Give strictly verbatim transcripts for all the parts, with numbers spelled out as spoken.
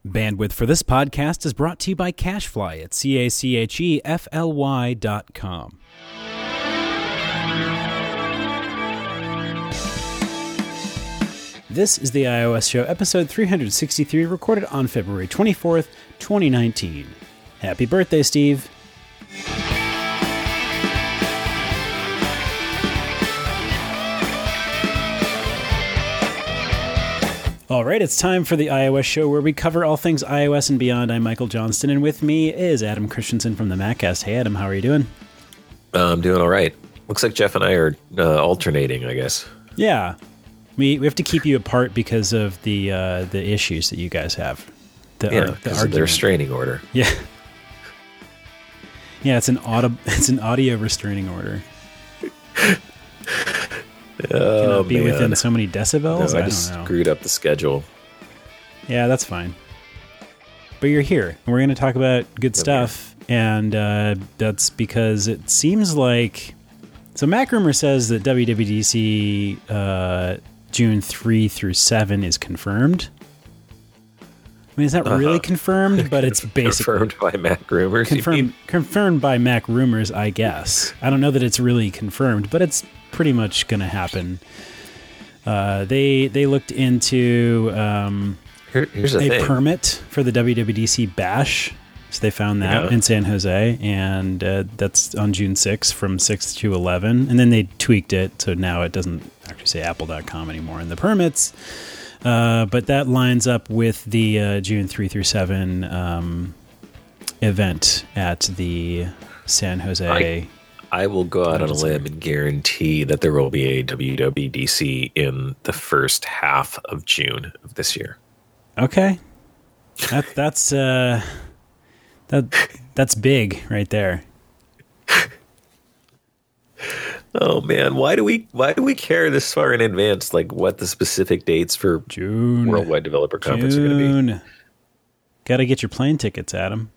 Bandwidth for this podcast is brought to you by CacheFly at C A C H E F L Y dot com. This is the iOS Show, episode three hundred sixty-three, recorded on February twenty-fourth, twenty nineteen. Happy birthday, Steve. All right, it's time for the iOS Show, where we cover all things iOS and beyond. I'm Michael Johnston, and with me is Adam Christensen from the MacCast. Hey, Adam, how are you doing? Uh, I'm doing all right. Looks like Jeff and I are uh, alternating, I guess. Yeah. We we have to keep you apart because of the uh, the issues that you guys have. The, yeah, ar- the because of their restraining order. Yeah. Yeah, it's an audio, it's an audio restraining order. Oh, Cannot be man. within so many decibels? No, I, I just don't know. screwed up the schedule. Yeah, that's fine. But you're here, and we're going to talk about good I'm stuff, and uh, that's because it seems like... So Mac Rumor says that W W D C uh, June third through seventh is confirmed. I mean, it's not Uh-huh. really confirmed, but it's basically... Confirmed by Mac Rumors. you Confirmed, mean? confirmed by Mac Rumors, I guess. I don't know that it's really confirmed, but it's pretty much going to happen. Uh, they they looked into um, Here, here's the a thing. permit for the W W D C Bash. So they found that Yeah. in San Jose, and uh, that's on June sixth from six to eleven. And then they tweaked it, so now it doesn't actually say apple dot com anymore in the permits. Uh, but that lines up with the uh, June third through seventh um, event at the San Jose. I- I will go out on a limb and guarantee that there will be a W W D C in the first half of June of this year. Okay, that that's uh, that that's big right there. Oh man, why do we why do we care this far in advance? Like what the specific dates for June Worldwide Developer Conference are going to be? June. Got to get your plane tickets, Adam.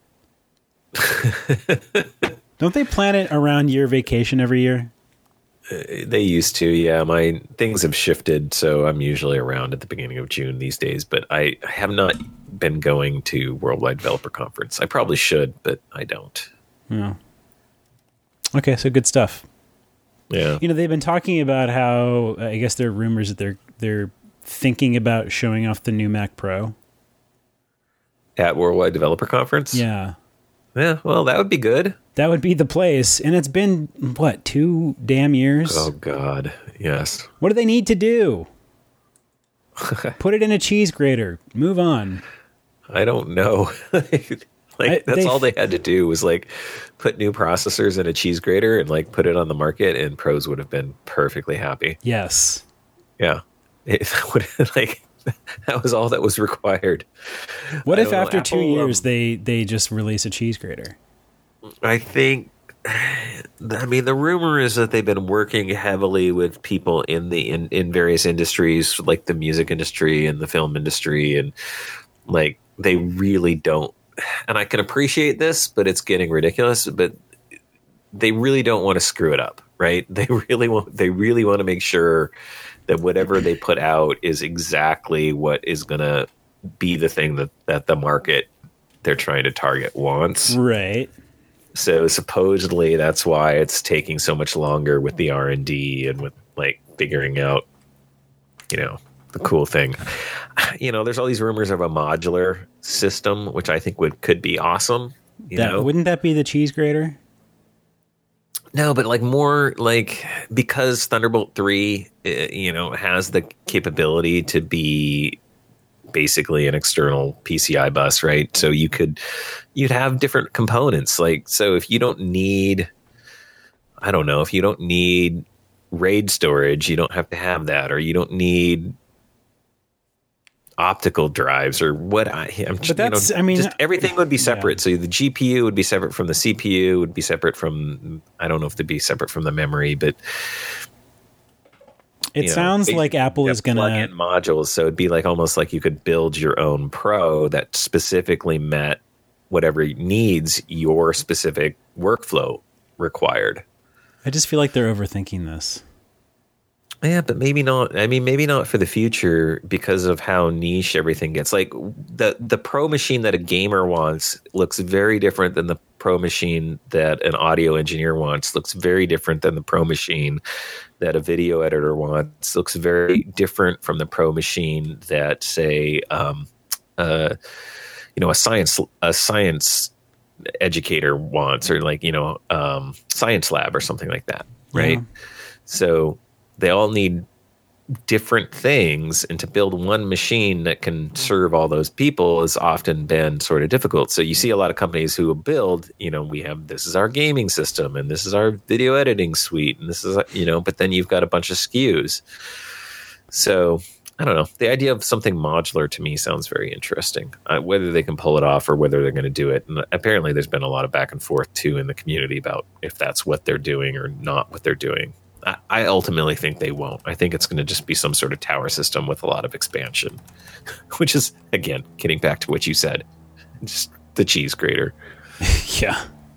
Don't they plan it around your vacation every year? Uh, they used to, yeah. My things have shifted, so I'm usually around at the beginning of June these days. But I have not been going to Worldwide Developer Conference. I probably should, but I don't. Yeah. Okay, so good stuff. Yeah. You know, they've been talking about how uh, I guess there are rumors that they're they're thinking about showing off the new Mac Pro. At Worldwide Developer Conference? Yeah. Yeah, well, that would be good. That would be the place. And it's been, what, two damn years? Oh, God. Yes. What do they need to do? Put it in a cheese grater. Move on. I don't know. like, I- that's they- all they had to do was, like, put new processors in a cheese grater and, like, put it on the market, and pros would have been perfectly happy. Yes. Yeah. It would like... That was all that was required. What I if don't know, after two Apple, years um, they, they just release a cheese grater? I think, I mean, the rumor is that they've been working heavily with people in the in, in various industries, like the music industry and the film industry, and like they really don't. And I can appreciate this, but it's getting ridiculous. But they really don't want to screw it up, right? They really want. They really want to make sure that whatever they put out is exactly what is going to be the thing that, that the market they're trying to target wants. Right. So supposedly that's why it's taking so much longer with the R and D and with like figuring out, you know, the cool thing. You know, there's all these rumors of a modular system, which I think would could be awesome. You That, know? wouldn't that be the cheese grater? No, but like more like because Thunderbolt three, uh, you know, has the capability to be basically an external P C I bus, right? So you could, you'd have different components. Like, so if you don't need, I don't know, if you don't need RAID storage, you don't have to have that, or you don't need optical drives or what I, I'm just, But that's, you know, I mean, just everything would be separate. yeah. So the G P U would be separate from the C P U, would be separate from, I don't know if they'd be separate from the memory, but It you know, sounds basically like Apple you is have going plug-in to... modules. So it'd be like almost like you could build your own Pro that specifically met whatever needs your specific workflow required. I just feel like they're overthinking this. Yeah, but maybe not. I mean, maybe not for the future because of how niche everything gets. Like the the pro machine that a gamer wants looks very different than the pro machine that an audio engineer wants. Looks very different than the pro machine that a video editor wants. Looks very different from the pro machine that, say, um, uh, you know, a science a science educator wants, or like you know, um, science lab or something like that, right? Yeah. So they all need different things, and to build one machine that can serve all those people has often been sort of difficult. So you see a lot of companies who will build, you know, we have, this is our gaming system and this is our video editing suite and this is, you know, but then you've got a bunch of S K Us. So I don't know. The idea of something modular to me sounds very interesting. Uh, whether they can pull it off or whether they're going to do it. And apparently there's been a lot of back and forth too in the community about if that's what they're doing or not what they're doing. I ultimately think they won't. I think it's going to just be some sort of tower system with a lot of expansion, which is, again, getting back to what you said, just the cheese grater. Yeah.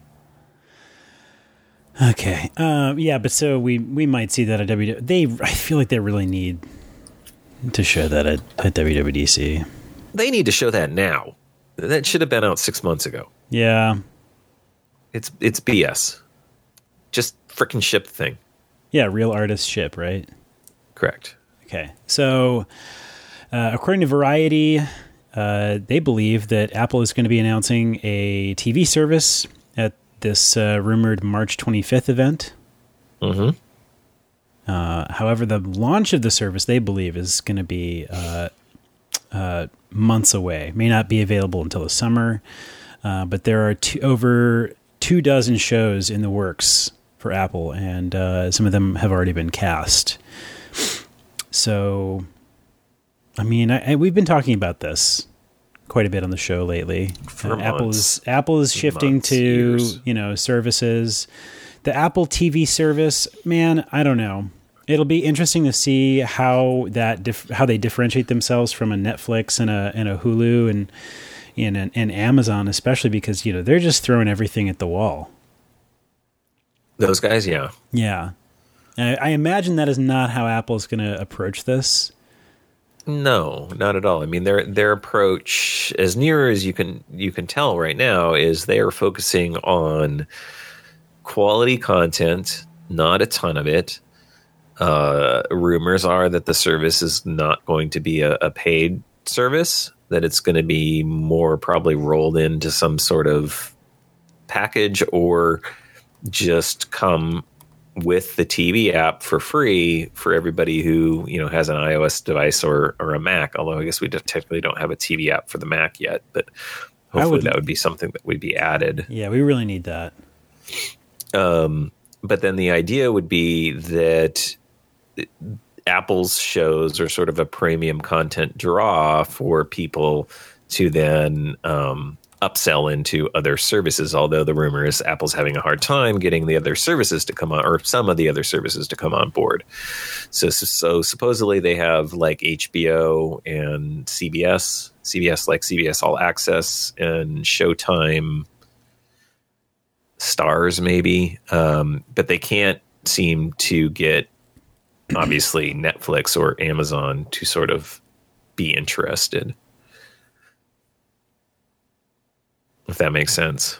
Okay. Um, yeah, but so we, we might see that at W. They, I feel like they really need to show that at, at W W D C. They need to show that now. That should have been out six months ago. Yeah. It's it's B S. Just frickin' ship the thing. Yeah, real artist ship, right? Correct. Okay. So, uh, according to Variety, uh, they believe that Apple is going to be announcing a T V service at this uh, rumored March twenty-fifth event. Mm-hmm. Uh, however, the launch of the service, they believe, is going to be uh, uh, months away. May not be available until the summer, uh, but there are two, over two dozen shows in the works for Apple, and uh, some of them have already been cast. So, I mean, I, I, we've been talking about this quite a bit on the show lately. Uh, Apple is Apple is shifting months, to years. you know services. The Apple T V service, man, I don't know. It'll be interesting to see how that dif- how they differentiate themselves from a Netflix and a and a Hulu and and and Amazon, especially because you know they're just throwing everything at the wall. Those guys, yeah. Yeah. I, I imagine that is not how Apple is going to approach this. No, not at all. I mean, their their approach, as near as you can you can tell right now, is they are focusing on quality content, not a ton of it. Uh, rumors are that the service is not going to be a, a paid service, that it's going to be more probably rolled into some sort of package or just come with the T V app for free for everybody who, you know, has an iOS device or, or a Mac. Although I guess we technically don't have a T V app for the Mac yet, but hopefully would, that would be something that would be added. Yeah, we really need that. Um, but then the idea would be that Apple's shows are sort of a premium content draw for people to then, um, upsell into other services, although the rumor is Apple's having a hard time getting the other services to come on, or some of the other services to come on board. So, so, so supposedly they have like H B O and C B S, C B S like C B S All Access and Showtime, Stars maybe, um, but they can't seem to get obviously Netflix or Amazon to sort of be interested. If that makes sense.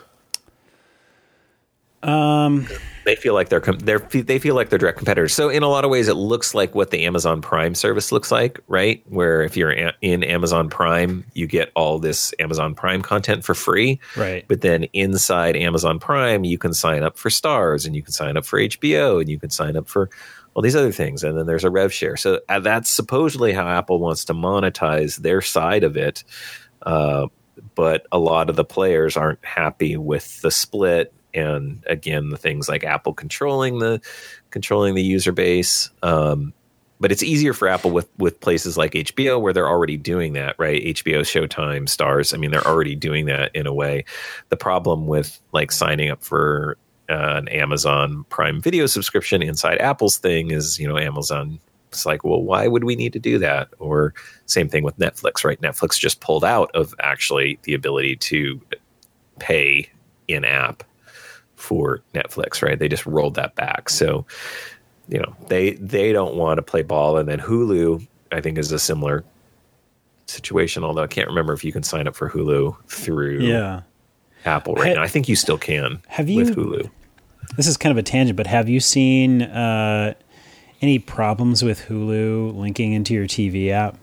Um, they feel like they're com- they're they feel like they're direct competitors. So in a lot of ways, it looks like what the Amazon Prime service looks like, right? Where if you're a- in Amazon Prime, you get all this Amazon Prime content for free, right? But then inside Amazon Prime, you can sign up for Stars, and you can sign up for H B O, and you can sign up for all these other things, and then there's a rev share. So uh, that's supposedly how Apple wants to monetize their side of it. Uh, but a lot of the players aren't happy with the split. And again, the things like Apple controlling the controlling the user base. Um, but it's easier for Apple with, with places like H B O where they're already doing that, right? H B O, Showtime, Stars. I mean, they're already doing that in a way. The problem with like signing up for uh, an Amazon Prime Video subscription inside Apple's thing is, you know, Amazon. It's like, well, why would we need to do that? Or same thing with Netflix, right? Netflix just pulled out of actually the ability to pay in app for Netflix, right? They just rolled that back. So you know, they they don't want to play ball. And then Hulu, I think, is a similar situation, although I can't remember if you can sign up for Hulu through yeah. Apple right ha- now. I think you still can have you, with Hulu. This is kind of a tangent, but have you seen uh, any problems with Hulu linking into your T V app?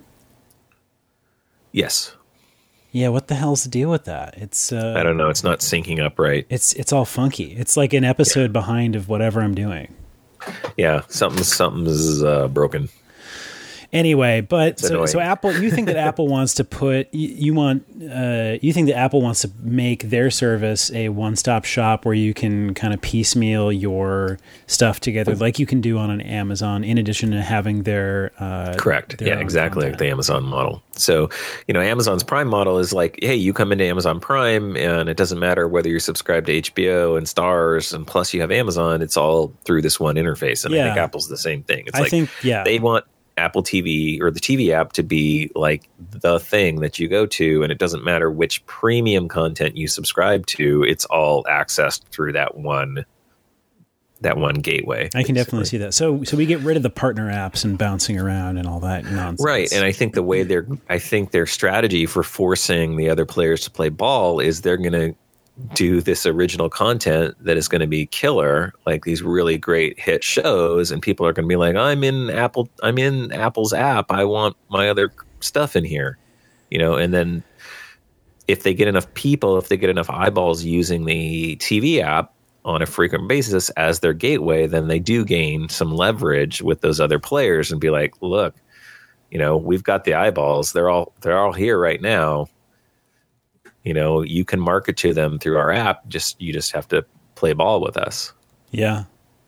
Yes. Yeah, what the hell's the deal with that? It's uh, I don't know. It's not syncing up right. It's it's all funky. It's like an episode yeah. behind of whatever I'm doing. Yeah, something something's uh, broken. Anyway, but so, so Apple, you think that Apple wants to put you, you want uh, you think that Apple wants to make their service a one-stop shop where you can kind of piecemeal your stuff together, like you can do on an Amazon, in addition to having their uh, correct, their yeah, exactly, like the Amazon model. So, you know, Amazon's Prime model is like, hey, you come into Amazon Prime, and it doesn't matter whether you're subscribed to H B O and Stars, and plus you have Amazon. It's all through this one interface, and yeah. I think Apple's the same thing. It's I like think, yeah. they want Apple T V or the T V app to be like the thing that you go to, and it doesn't matter which premium content you subscribe to, it's all accessed through that one that one gateway. I can basically. definitely see that. So so we get rid of the partner apps and bouncing around and all that nonsense. Right. And I think the way they're I think their strategy for forcing the other players to play ball is they're gonna do this original content that is going to be killer, like these really great hit shows, and people are going to be like, I'm in Apple, I'm in Apple's app, I want my other stuff in here, you know. And then if they get enough people, if they get enough eyeballs using the T V app on a frequent basis as their gateway, then they do gain some leverage with those other players and be like, look, you know, we've got the eyeballs, they're all they're all here right now. You know, you can market to them through our app. Just you just have to play ball with us. Yeah.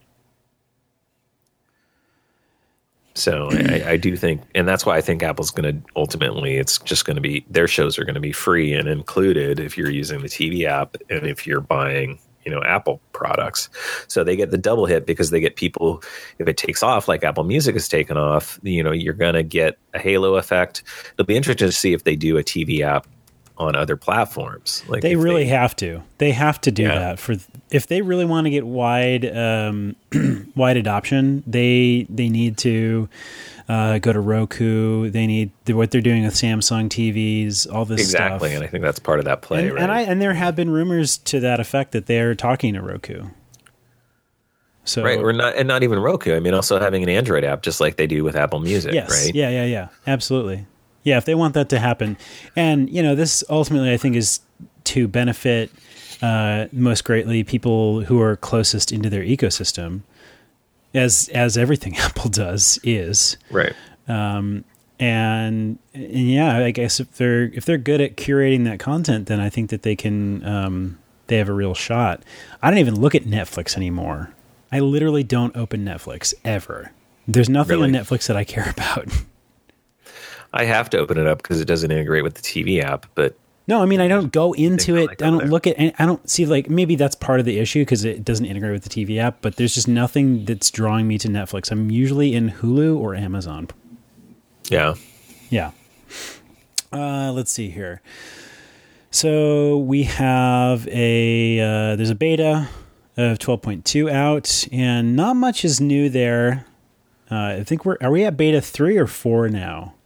So I, I do think, and that's why I think Apple's going to ultimately, it's just going to be, their shows are going to be free and included if you're using the T V app and if you're buying, you know, Apple products. So they get the double hit because they get people, if it takes off like Apple Music has taken off, you know, you're going to get a halo effect. It'll be interesting to see if they do a T V app on other platforms. Like they really they, have to. They have to do yeah. that for if they really want to get wide um, wide adoption. They they need to uh, go to Roku. They need what they're doing with Samsung T Vs. All this exactly, stuff. And I think that's part of that play. And, right? and I and there have been rumors to that effect that they're talking to Roku. So right, or not, and not even Roku. I mean, also having an Android app, just like they do with Apple Music. Yes, right? Yeah, yeah, yeah, absolutely. Yeah, if they want that to happen. And, you know, this ultimately, I think, is to benefit uh, most greatly people who are closest into their ecosystem, as as everything Apple does is. Right. Um, and, and, yeah, I guess if they're if they're good at curating that content, then I think that they can, um, they have a real shot. I don't even look at Netflix anymore. I literally don't open Netflix, ever. There's nothing really? on Netflix that I care about. I have to open it up because it doesn't integrate with the T V app, but no, I mean, I don't go into it. Like I don't there. look at, I don't see, like, maybe that's part of the issue because it doesn't integrate with the T V app, but there's just nothing that's drawing me to Netflix. I'm usually in Hulu or Amazon. Yeah. Yeah. Uh, let's see here. So we have a, uh, there's a beta of twelve point two out, and not much is new there. Uh, I think we're, are we at beta three or four now?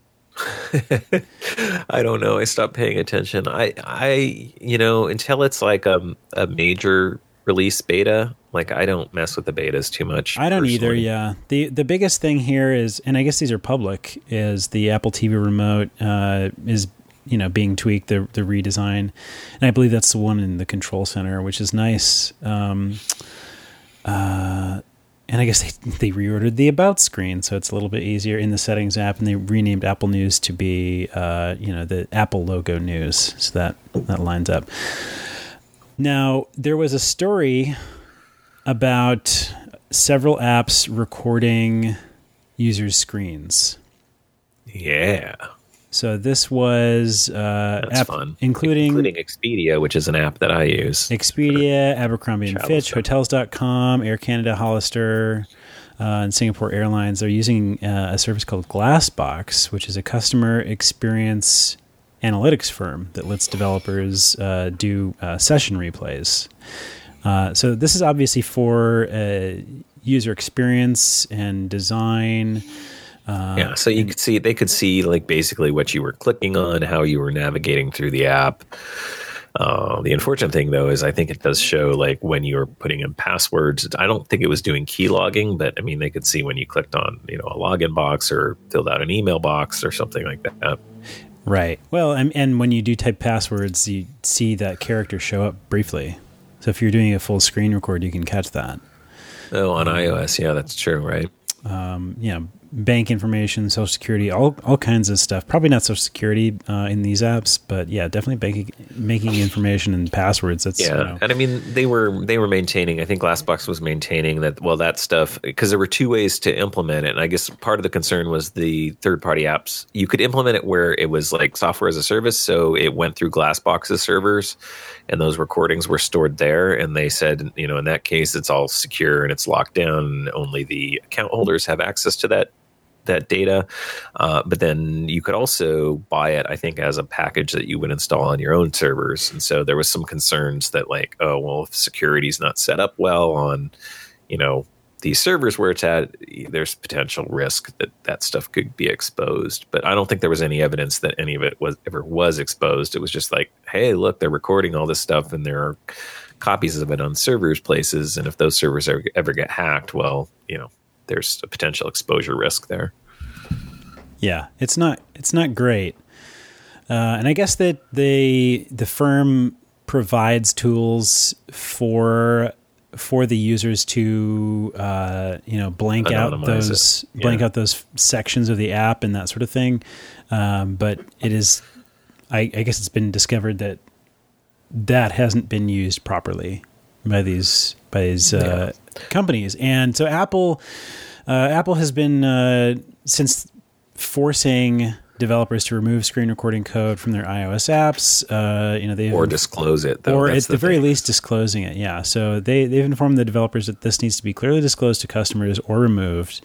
I don't know. I stopped paying attention. I, I, you know, until it's like a, a major release beta, like I don't mess with the betas too much. I don't personally. either. Yeah. The, the biggest thing here is, and I guess these are public, is the Apple T V remote, uh, is, you know, being tweaked, the, the redesign. And I believe that's the one in the control center, which is nice. Um, uh, And I guess they, they reordered the About screen, so it's a little bit easier in the Settings app, and they renamed Apple News to be, uh, you know, the Apple logo news, so that that lines up. Now, there was a story about several apps recording users' screens. Yeah. So this was uh, That's app, fun, including including Expedia, which is an app that I use. Expedia, Abercrombie and Fitch, stuff. Hotels dot com, Air Canada, Hollister, uh, and Singapore Airlines. They're using uh, a service called Glassbox, which is a customer experience analytics firm that lets developers uh, do uh, session replays. Uh, so this is obviously for uh, user experience and design. Uh, yeah, so you and, could see they could see like basically what you were clicking on, how you were navigating through the app. Uh, the unfortunate thing, though, is I think it does show like when you're putting in passwords. I don't think it was doing key logging, but I mean, they could see when you clicked on, you know, a login box or filled out an email box or something like that. Right. Well, and, and when you do type passwords, you see that character show up briefly. So if you're doing a full screen record, you can catch that. Oh, on iOS, yeah, that's true, right? Um, yeah, bank information, Social Security, all all kinds of stuff. Probably not Social Security uh, in these apps, but yeah, definitely banking, making information and passwords. That's yeah, you know. And I mean they were they were maintaining. I think Glassbox was maintaining that. Well, that stuff because there were two ways to implement it, and I guess part of the concern was the third party apps. You could implement it where it was like software as a service, so it went through Glassbox's servers, and those recordings were stored there. And they said, you know, in that case, it's all secure and it's locked down, and only the account holders have access to that. that data. Uh, but then you could also buy it, I think, as a package that you would install on your own servers. And so there was some concerns that like, oh, well, if security's not set up well on, you know, these servers where it's at, there's potential risk that that stuff could be exposed. But I don't think there was any evidence that any of it was ever was exposed. It was just like, hey, look, they're recording all this stuff and there are copies of it on servers places. And if those servers ever, ever get hacked, well, you know, there's a potential exposure risk there. Yeah, it's not it's not great, uh, and I guess that they the firm provides tools for for the users to uh, you know blank out those yeah. blank out those sections of the app and that sort of thing. Um, but it is, I, I guess, it's been discovered that that hasn't been used properly by these by these uh, yeah. companies, and so Apple uh, Apple has been uh, since. forcing developers to remove screen recording code from their iOS apps, uh, you know, they or disclose it, though. or That's at the, the very thing. least disclosing it. Yeah, so they they've informed the developers that this needs to be clearly disclosed to customers or removed.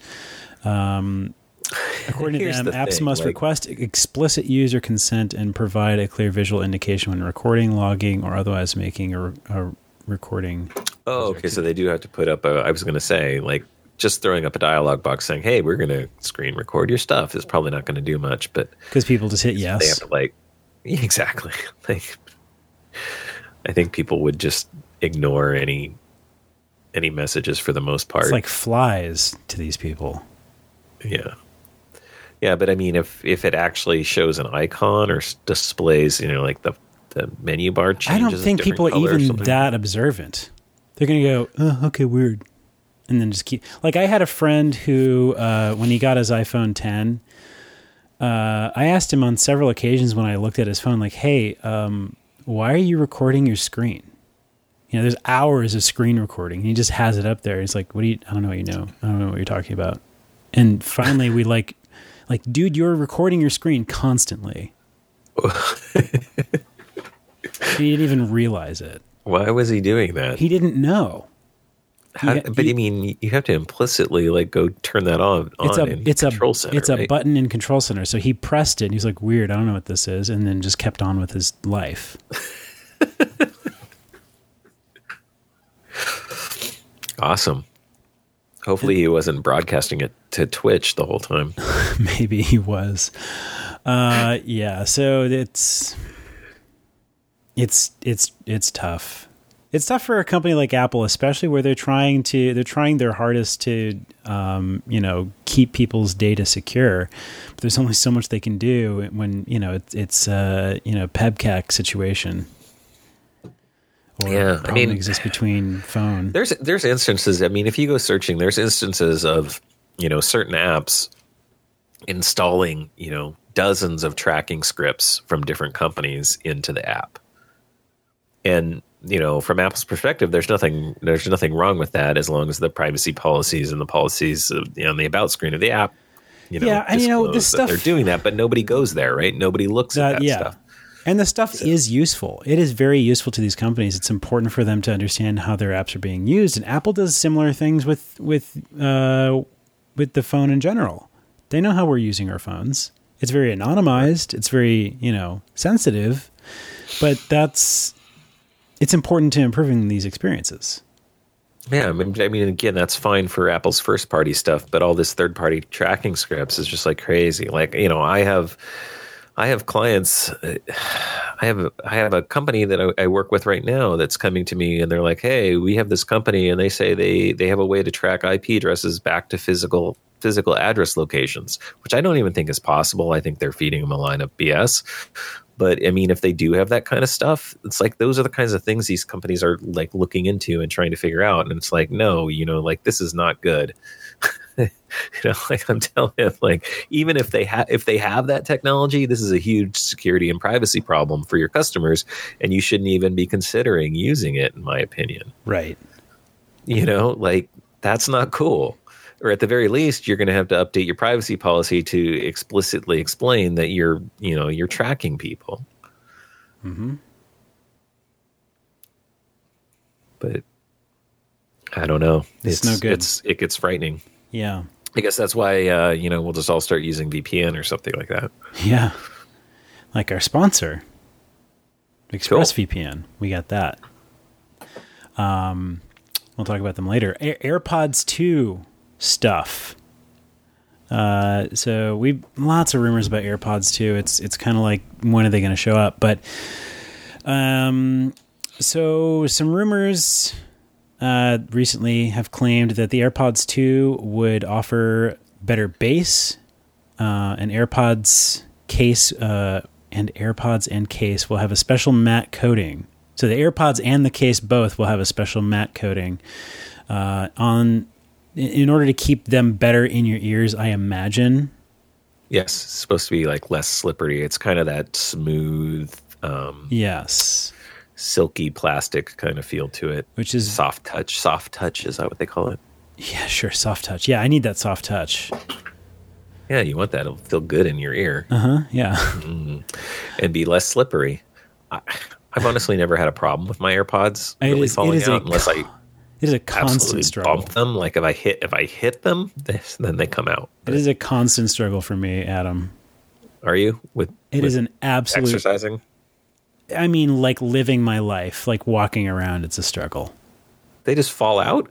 Um, according to them, the apps thing, must like, request explicit user consent and provide a clear visual indication when recording, logging, or otherwise making a, a recording. Oh, okay. So they do have to put up a. I was going to say like. Just throwing up a dialog box saying, hey, we're going to screen record your stuff is probably not going to do much. But because people just hit yes. They have to like, exactly. Like, I think people would just ignore any any messages for the most part. It's like flies to these people. Yeah. Yeah, but I mean, if, if it actually shows an icon or displays, you know, like the, the menu bar changes. I don't think people are even that observant. They're going to go, oh, okay, weird. And then just keep like I had a friend who, uh, when he got his iPhone ten, uh, I asked him on several occasions when I looked at his phone, like, "Hey, um, why are you recording your screen? You know, there's hours of screen recording." And he just has it up there. He's like, "What do you? I don't know what you know. I don't know what you're talking about." And finally, we like, like, dude, you're recording your screen constantly. He didn't even realize it. Why was he doing that? He didn't know. How, he, but he, I mean, you have to implicitly like go turn that on. It's on a in it's Control a Center, it's right? a button in Control Center. So he pressed it, and he's like, "Weird, I don't know what this is," and then just kept on with his life. Awesome. Hopefully, he wasn't broadcasting it to Twitch the whole time. Maybe he was. Uh, yeah. So it's it's it's it's tough. It's tough for a company like Apple, especially where they're trying to they're trying their hardest to um, you know keep people's data secure. But there's only so much they can do when you know it's it's uh, you know PEBKAC situation. Or yeah, I mean, exists between phone. There's there's instances. I mean, if you go searching, there's instances of you know certain apps installing you know dozens of tracking scripts from different companies into the app, and you know, from Apple's perspective, there's nothing there's nothing wrong with that as long as the privacy policies and the policies of, you know, on the about screen of the app, you know, yeah, and you know, this stuff they're doing that, but nobody goes there, right? Nobody looks that, at that yeah. stuff. And the stuff so. is useful. It is very useful to these companies. It's important for them to understand how their apps are being used. And Apple does similar things with with uh, with the phone in general. They know how we're using our phones. It's very anonymized. It's very, you know, sensitive. But that's it's important to improving these experiences. Yeah, I mean, I mean, again, that's fine for Apple's first party stuff, but all this third party tracking scripts is just like crazy. Like, you know, I have, I have clients, uh, I have, a, I have a company that I, I work with right now that's coming to me, and they're like, "Hey, we have this company, and they say they they have a way to track I P addresses back to physical physical address locations," which I don't even think is possible. I think they're feeding them a line of B S. But I mean, if they do have that kind of stuff, it's like those are the kinds of things these companies are like looking into and trying to figure out. And it's like, no, you know, like this is not good. you know, like I'm telling you, like even if they have if they have that technology, this is a huge security and privacy problem for your customers, and you shouldn't even be considering using it, in my opinion. Right. You know, like that's not cool. Or at the very least, you're going to have to update your privacy policy to explicitly explain that you're, you know, you're tracking people. Mm-hmm. But I don't know. It's, it's no good. It's, it gets frightening. Yeah. I guess that's why, uh, you know, we'll just all start using V P N or something like that. Yeah. Like our sponsor, ExpressVPN. Cool. We got that. Um, we'll talk about them later. Air- AirPods two stuff. Uh, so we lots of rumors about AirPods two. It's it's kind of like, when are they going to show up? But um, so some rumors uh, recently have claimed that the AirPods two would offer better bass. Uh, and AirPods case uh, and AirPods and case will have a special matte coating. So the AirPods and the case both will have a special matte coating uh, on. In order to keep them better in your ears, I imagine. Yes, it's supposed to be like less slippery. It's kind of that smooth, um, yes, silky plastic kind of feel to it. Which is soft touch. Soft touch, is that what they call it? Yeah, sure, soft touch. Yeah, I need that soft touch. Yeah, you want that. It'll feel good in your ear. Uh huh. Yeah, mm. And be less slippery. I, I've honestly never had a problem with my AirPods really is, falling out, a, unless I. It is a constant struggle. Bump them. Like if I hit, if I hit them, then they come out. It is a constant struggle for me, Adam. Are you with? It with is an absolute exercising. I mean, like living my life, like walking around. It's a struggle. They just fall out.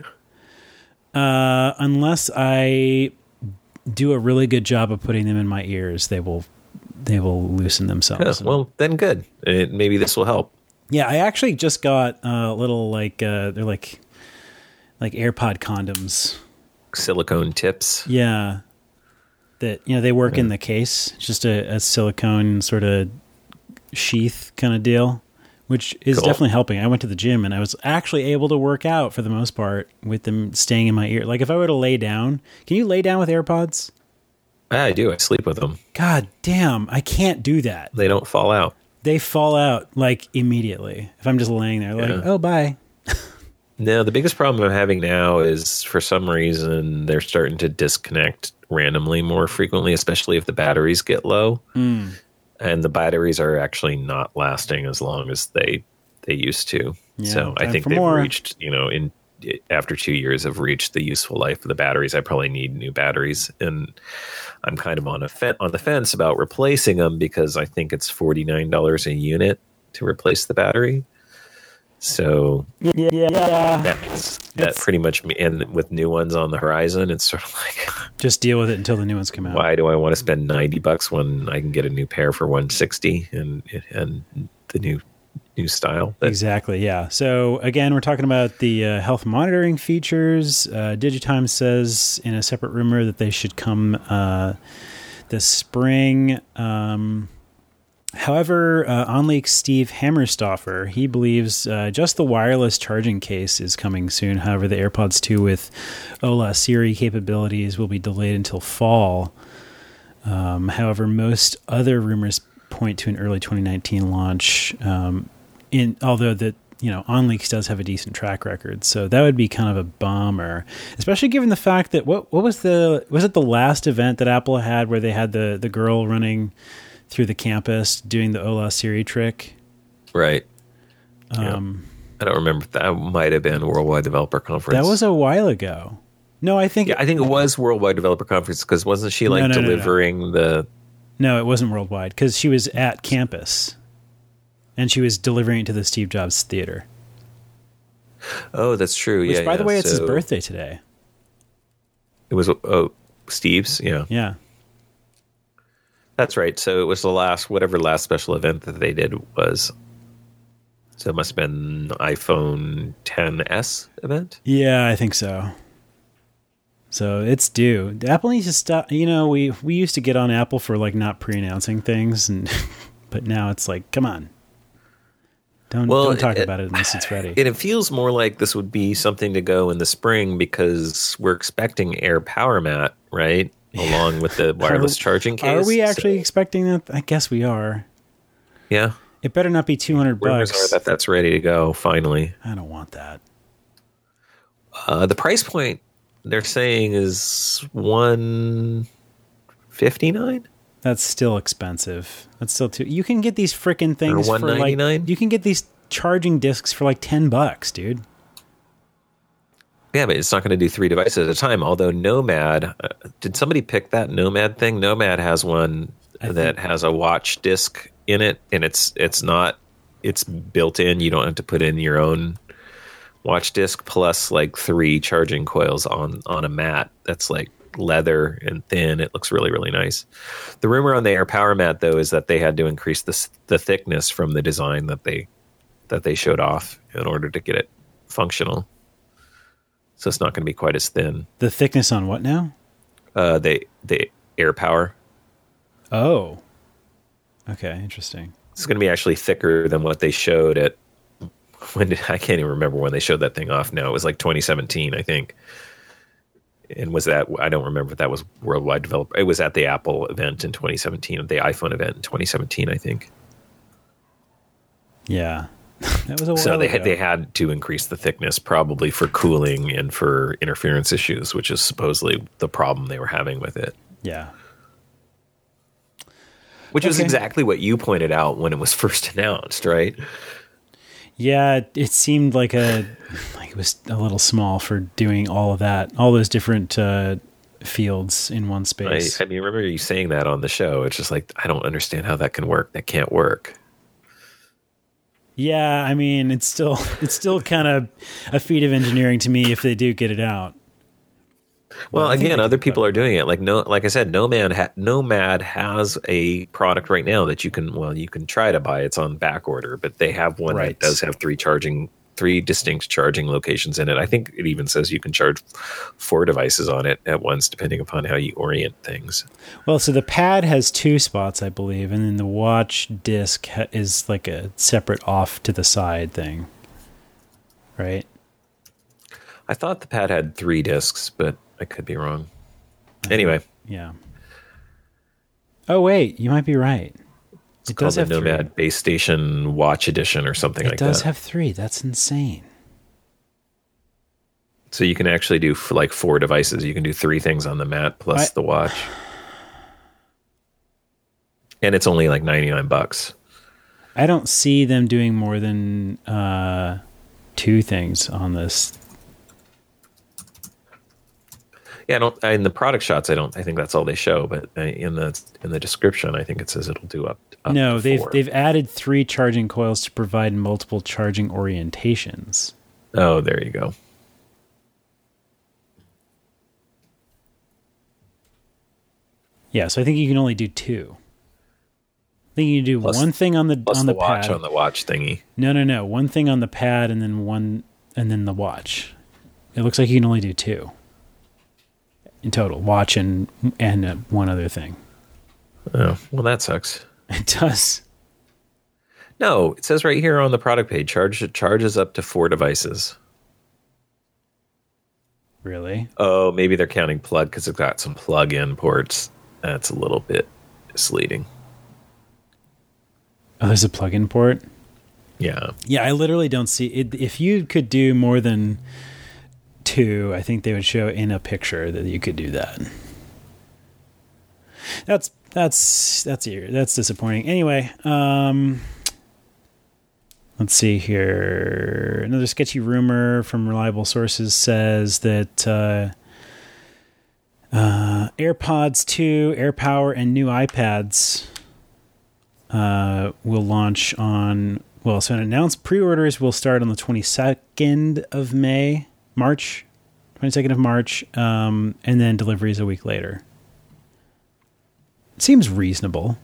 Uh, unless I do a really good job of putting them in my ears, they will, they will loosen themselves. Yeah, well, then good. It, maybe this will help. Yeah, I actually just got a little like uh, they're like. like AirPod condoms. Silicone tips. Yeah. That, you know, they work yeah. in the case. It's just a, a silicone sort of sheath kind of deal, which is cool. Definitely helping. I went to the gym and I was actually able to work out for the most part with them staying in my ear. Like if I were to lay down, can you lay down with AirPods? I do. I sleep with them. God damn. I can't do that. They don't fall out. They fall out like immediately. If I'm just laying there like, yeah. oh, bye. No, the biggest problem I'm having now is for some reason they're starting to disconnect randomly more frequently, especially if the batteries get low. Mm. And the batteries are actually not lasting as long as they they used to. Yeah, so I think they've more. reached, you know, in after two years have reached the useful life of the batteries. I probably need new batteries, and I'm kind of on a fe- on the fence about replacing them because I think it's forty-nine dollars a unit to replace the battery. So yeah, yeah. That's, that pretty much, and with new ones on the horizon, it's sort of like just deal with it until the new ones come out. Why do I want to spend ninety bucks when I can get a new pair for one sixty and and the new new style? That, exactly. Yeah. So again, we're talking about the uh, health monitoring features. Uh, Digitimes says in a separate rumor that they should come uh, this spring. Um, However, uh, OnLeak Steve Hammerstoffer, he believes uh, just the wireless charging case is coming soon. However, the AirPods two with Ola Siri capabilities will be delayed until fall. Um, however, most other rumors point to an early twenty nineteen launch. Um, in although that you know OnLeaks does have a decent track record, so that would be kind of a bummer, especially given the fact that what what was the was it the last event that Apple had where they had the the girl running through the campus doing the Ola Siri trick. Right. Um, yeah. I don't remember. That might have been Worldwide Developer Conference. That was a while ago. No, I think... Yeah, I think it was Worldwide Developer Conference because wasn't she like no, no, delivering no, no. the... No, it wasn't Worldwide because she was at campus and she was delivering it to the Steve Jobs Theater. Oh, that's true. Which, yeah. by yeah. the way, it's his So birthday today. It was oh Steve's. Yeah, Yeah. that's right. So it was the last whatever last special event that they did was. So it must have been iPhone X S event. Yeah, I think so. So it's due. Apple needs to stop. You know, we we used to get on Apple for like not pre-announcing things, and but now it's like, come on, don't Well, don't talk it- about it unless it's ready. And it feels more like this would be something to go in the spring because we're expecting Air Power Mat, right? Along with the wireless Are- charging case. Are we actually So, expecting that? I guess we are. yeah. It better not be two hundred Rumors bucks. are that that's ready to go finally. I don't want that. Uh, the price point they're saying is one fifty nine. That's still expensive. That's still too. You can get these freaking things for like. one ninety-nine? You can get these charging discs for like ten bucks, dude. Yeah, but it's not going to do three devices at a time. Although Nomad, uh, did somebody pick that Nomad thing? Nomad has one I that think- has a watch disc in it, and it's it's not it's built in. You don't have to put in your own watch disc plus like three charging coils on on a mat that's like leather and thin. It looks really really nice. The rumor on the Air Power Mat though is that they had to increase the s- the thickness from the design that they that they showed off in order to get it functional. So it's not going to be quite as thin. The thickness on what now? Uh, the the Air Power. Oh. Okay, interesting. It's going to be actually thicker than what they showed at. When did, I can't even remember when they showed that thing off. Now it was like twenty seventeen, I think. And was that I don't remember if that was Worldwide Developer. It was at the Apple event in twenty seventeen, the iPhone event in twenty seventeen, I think. Yeah. That was a while So they ago. had they had to increase the thickness probably for cooling and for interference issues, which is supposedly the problem they were having with it. Yeah. Which was Okay. exactly what you pointed out when it was first announced, right? Yeah, it, it seemed like a like it was a little small for doing all of that, all those different uh, fields in one I, space. I mean, remember you saying that on the show. It's just like, I don't understand how that can work. That can't work. Yeah, I mean, it's still it's still kind of a feat of engineering to me if they do get it out. Well, I think again, they other can people put- are doing it. Like no, like I said, Nomad ha- Nomad has a product right now that you can well, you can try to buy. It's on back order, but they have one Right. that does have three charging, three distinct charging locations in it. I think it even says you can charge four devices on it at once, depending upon how you orient things. Well, so the pad has two spots, I believe, and then the watch disc ha- is like a separate off to the side thing, right? I thought the pad had three discs, but I could be wrong. Anyway, Yeah. Oh wait, you might be right. it's It called does the have three. Nomad Base Station Watch Edition or something It like does that. have three. That's insane. So you can actually do f- like four devices. You can do three things on the mat plus I- the watch. And it's only like ninety-nine bucks. I don't see them doing more than uh, two things on this. Yeah, I don't in the product shots I don't I think that's all they show, but uh, in the in the description I think it says it'll do up, up No, to they've four. they've added three charging coils to provide multiple charging orientations. Oh, there you go. Yeah, so I think you can only do two. I think you can do Plus- one thing on the Plus on the, the, watch pad. on the watch thingy. No, no, no. One thing on the pad and then one and then the watch. It looks like you can only do two in total. Watch and and uh, one other thing. Oh, well that sucks. It does. No, it says right here on the product page, charge charges up to four devices. Really? Oh, maybe they're counting plug because it's got some plug-in ports. That's a little bit misleading. Oh, there's a plug-in port. Yeah. Yeah, I literally don't see it. If you could do more than two, I think they would show in a picture that you could do that. That's that's that's ear- that's disappointing. Anyway, um, let's see here. Another sketchy rumor from reliable sources says that uh, uh, AirPods two, AirPower, and new iPads uh, will launch on well, so an announced pre-orders will start on the twenty-second of May, March, twenty-second of March, um, and then deliveries a week later. It seems reasonable.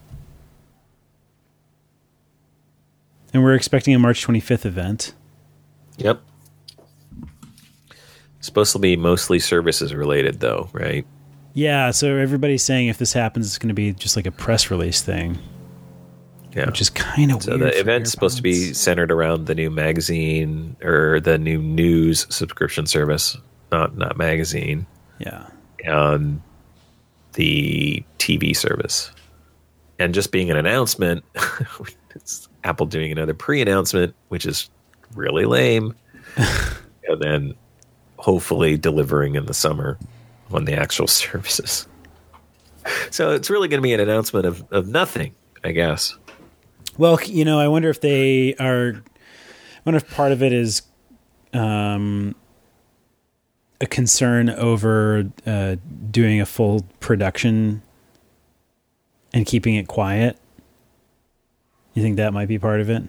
And we're expecting a March twenty-fifth event. Yep. Supposed to be mostly services related, though, right? Yeah, so everybody's saying if this happens, it's going to be just like a press release thing. Yeah. Which is kind of so weird. So the event's supposed to be centered around the new magazine or the new news subscription service, not not magazine. Yeah. And the T V service. And just being an announcement, it's Apple doing another pre-announcement, which is really lame. And then hopefully delivering in the summer on the actual services. So it's really going to be an announcement of, of nothing, I guess. Well, you know, I wonder if they are, I wonder if part of it is um, a concern over uh, doing a full production and keeping it quiet. You think that might be part of it?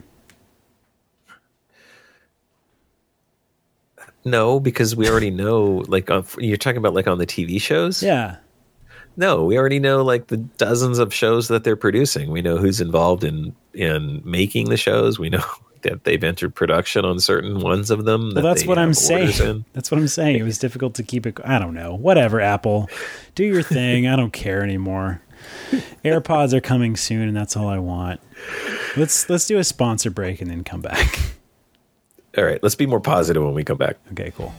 No, because we already know, like, uh, you're talking about like on the T V shows? Yeah. No, we already know like the dozens of shows that they're producing. We know who's involved in, in making the shows. We know that they've entered production on certain ones of them. Well, that that's what I'm saying. In. That's what I'm saying. It was difficult to keep it. I don't know. Whatever, Apple. Do your thing. I don't care anymore. AirPods are coming soon, and that's all I want. Let's let's do a sponsor break and then come back. All right, let's be more positive when we come back. Okay, cool.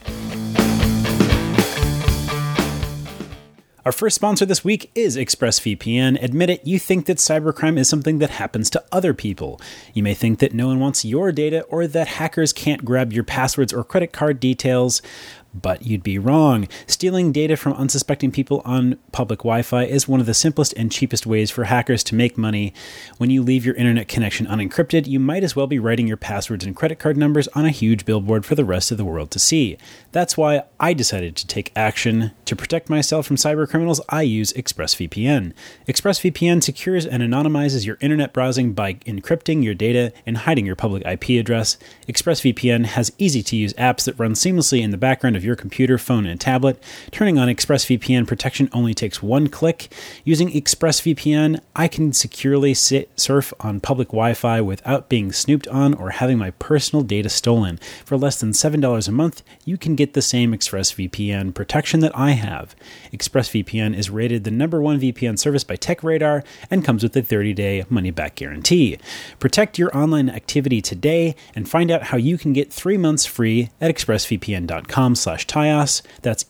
Our first sponsor this week is ExpressVPN. Admit it, you think that cybercrime is something that happens to other people. You may think that no one wants your data or that hackers can't grab your passwords or credit card details, but you'd be wrong. Stealing data from unsuspecting people on public Wi-Fi is one of the simplest and cheapest ways for hackers to make money. When you leave your internet connection unencrypted, you might as well be writing your passwords and credit card numbers on a huge billboard for the rest of the world to see. That's why I decided to take action. To protect myself from cyber criminals, I use ExpressVPN. ExpressVPN secures and anonymizes your internet browsing by encrypting your data and hiding your public I P address. ExpressVPN has easy-to-use apps that run seamlessly in the background of your computer, phone, and tablet. Turning on ExpressVPN protection only takes one click. Using ExpressVPN, I can securely sit, surf on public Wi-Fi without being snooped on or having my personal data stolen. For less than seven dollars a month, you can get the same ExpressVPN protection that I have. ExpressVPN is rated the number one V P N service by TechRadar and comes with a thirty-day money-back guarantee. Protect your online activity today and find out how you can get three months free at expressvpn.com slash TIOS. That's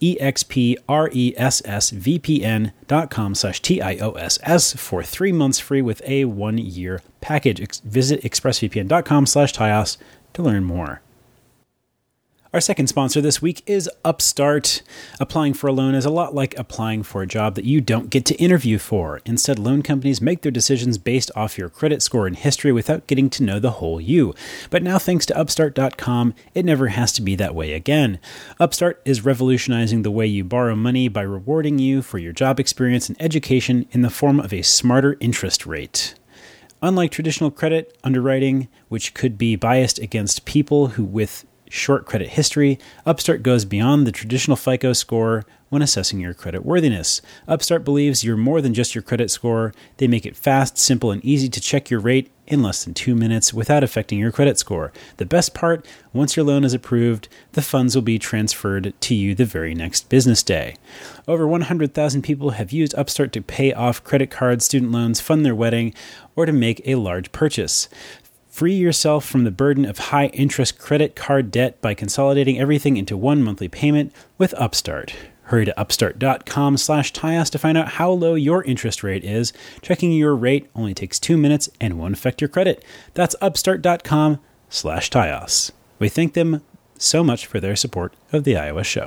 E-X-P-R-E-S-S-V-P-N dot com slash T-I-O-S-S for three months free with a one-year package. Ex- visit expressvpn.com slash TIOS to learn more. Our second sponsor this week is Upstart. Applying for a loan is a lot like applying for a job that you don't get to interview for. Instead, loan companies make their decisions based off your credit score and history without getting to know the whole you. But now, thanks to Upstart dot com, it never has to be that way again. Upstart is revolutionizing the way you borrow money by rewarding you for your job experience and education in the form of a smarter interest rate. Unlike traditional credit underwriting, which could be biased against people who with short credit history, Upstart goes beyond the traditional FICO score when assessing your credit worthiness. Upstart believes you're more than just your credit score. They make it fast, simple, and easy to check your rate in less than two minutes without affecting your credit score. The best part, once your loan is approved, the funds will be transferred to you the very next business day. Over one hundred thousand people have used Upstart to pay off credit cards, student loans, fund their wedding, or to make a large purchase. Free yourself from the burden of high-interest credit card debt by consolidating everything into one monthly payment with Upstart. Hurry to upstart.com slash TIOS to find out how low your interest rate is. Checking your rate only takes two minutes and won't affect your credit. That's upstart.com slash TIOS. We thank them so much for their support of the iOS show.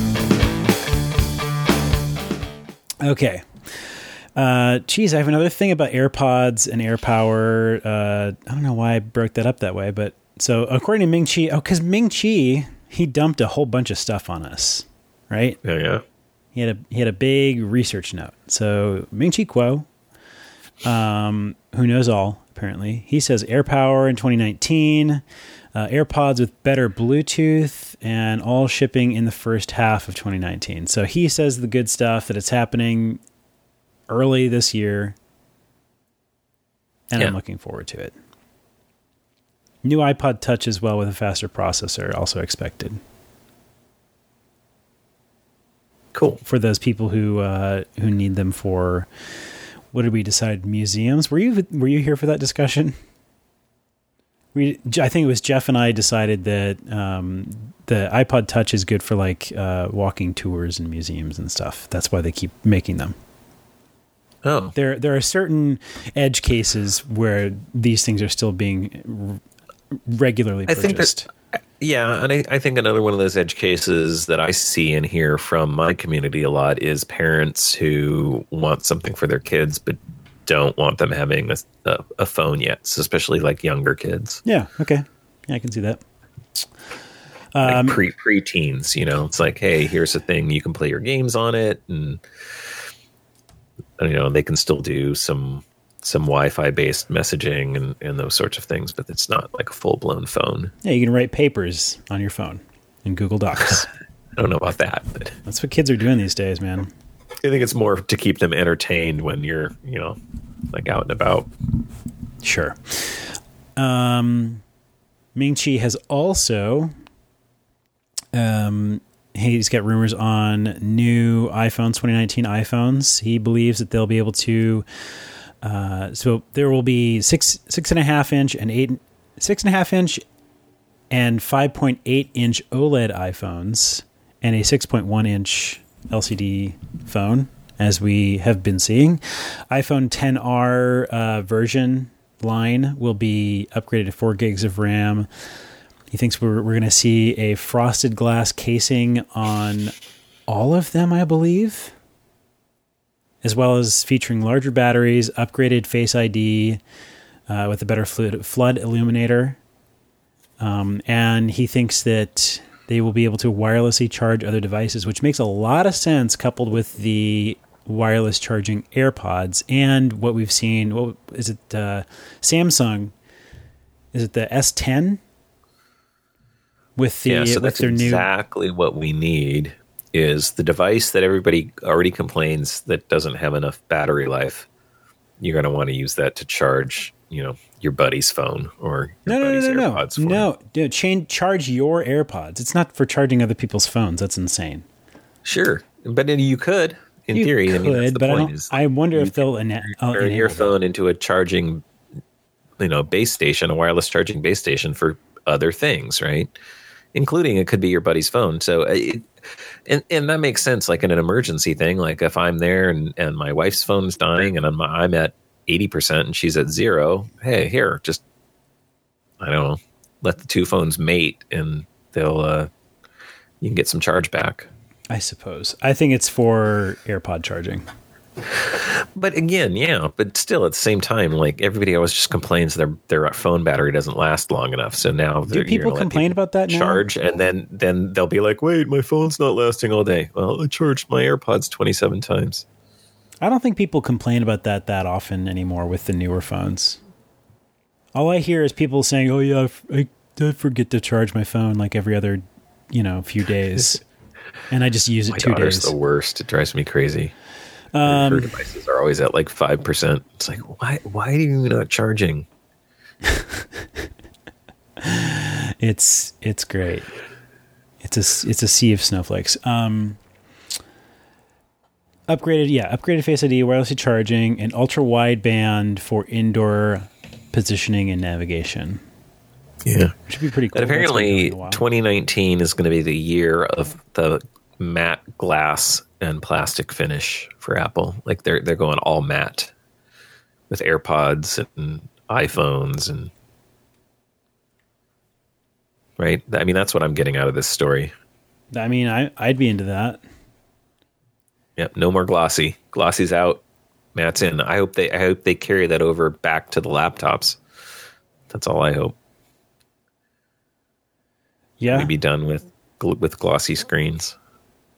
Okay. Uh, geez, I have another thing about AirPods and AirPower. Uh, I don't know why I broke that up that way, but so according to Ming Chi, oh, because Ming Chi, he dumped a whole bunch of stuff on us, right? Yeah, yeah. He had a he had a big research note. So Ming Chi Kuo, um, who knows all, apparently. He says AirPower in twenty nineteen, uh, AirPods with better Bluetooth, and all shipping in the first half of twenty nineteen. So he says the good stuff, that it's happening early this year, and yeah. I'm looking forward to it. New iPod Touch as well with a faster processor, also expected. Cool. For those people who uh, who need them for, what did we decide, museums? Were you were you here for that discussion? We I think it was Jeff and I decided that um, the iPod Touch is good for like uh, walking tours and museums and stuff. That's why they keep making them. Oh, there there are certain edge cases where these things are still being r- regularly purchased. I think that, yeah, and I, I think another one of those edge cases that I see and hear from my community a lot is parents who want something for their kids but don't want them having a, a, a phone yet, so especially like younger kids. Yeah, okay. Yeah, I can see that. Like Um, pre pre-teens, you know, it's like, hey, here's a thing, you can play your games on it, and you know, they can still do some some Wi-Fi based messaging and, and those sorts of things, but it's not like a full blown phone. Yeah, you can write papers on your phone in Google Docs. I don't know about that, but that's what kids are doing these days, man. I think it's more to keep them entertained when you're, you know, like out and about. Sure. Um, Ming-Chi has also, um, he's got rumors on new iPhones, twenty nineteen iPhones. He believes that they'll be able to, uh, so there will be six, six and a half inch and eight, six and a half inch and five point eight inch OLED iPhones and a six point one inch L C D phone, as we have been seeing. iPhone X R uh, version line will be upgraded to four gigs of RAM. He thinks we're we're going to see a frosted glass casing on all of them, I believe, as well as featuring larger batteries, upgraded Face I D uh, with a better flood, flood illuminator. Um, and he thinks that they will be able to wirelessly charge other devices, which makes a lot of sense coupled with the wireless charging AirPods and what we've seen. What is it? Uh, Samsung. Is it the S ten? With the yeah, so with that's their exactly new... what we need is the device that everybody already complains that doesn't have enough battery life. You're going to want to use that to charge, you know, your buddy's phone or your no, buddy's no, no, AirPods. No, for no, no. Change, charge your AirPods. It's not for charging other people's phones. That's insane. Sure, but then you could, in you theory. Could, I mean, that's the but point I, don't, is I wonder you if they'll ena- turn your that. phone into a charging, you know, base station, a wireless charging base station for other things, right? Including it could be your buddy's phone. So, it, and and that makes sense. Like in an emergency thing, like if I'm there and, and my wife's phone's dying and I'm I'm at eighty percent and she's at zero. Hey, here, just I don't know, let the two phones mate and they'll uh, you can get some charge back. I suppose. I think it's for AirPod charging. But again, yeah, but still at the same time, like everybody always just complains their their phone battery doesn't last long enough. So now do people complain about that now? Charge and then then they'll be like, wait, my phone's not lasting all day. Well, I charged my AirPods twenty-seven times. I don't think people complain about that that often anymore with the newer phones. All I hear is people saying, "Oh yeah, I, I forget to charge my phone like every other, you know, few days," and I just use it my two daughter's days. The worst. It drives me crazy. Um, her, her devices are always at like five percent. It's like, why? Why are you not charging? it's it's great. It's a it's a sea of snowflakes. Um, upgraded, yeah, upgraded Face I D, wirelessly charging, and ultra wideband for indoor positioning and navigation. Yeah, which would be pretty cool. And apparently, twenty nineteen is going to be the year of the matte glass and plastic finish for Apple. Like they're they're going all matte with AirPods and iPhones and right. I mean, that's what I'm getting out of this story. I mean, I I'd be into that. Yep, no more glossy. Glossy's out. Matte's in. I hope they I hope they carry that over back to the laptops. That's all I hope. Yeah, we'd be done with with glossy screens.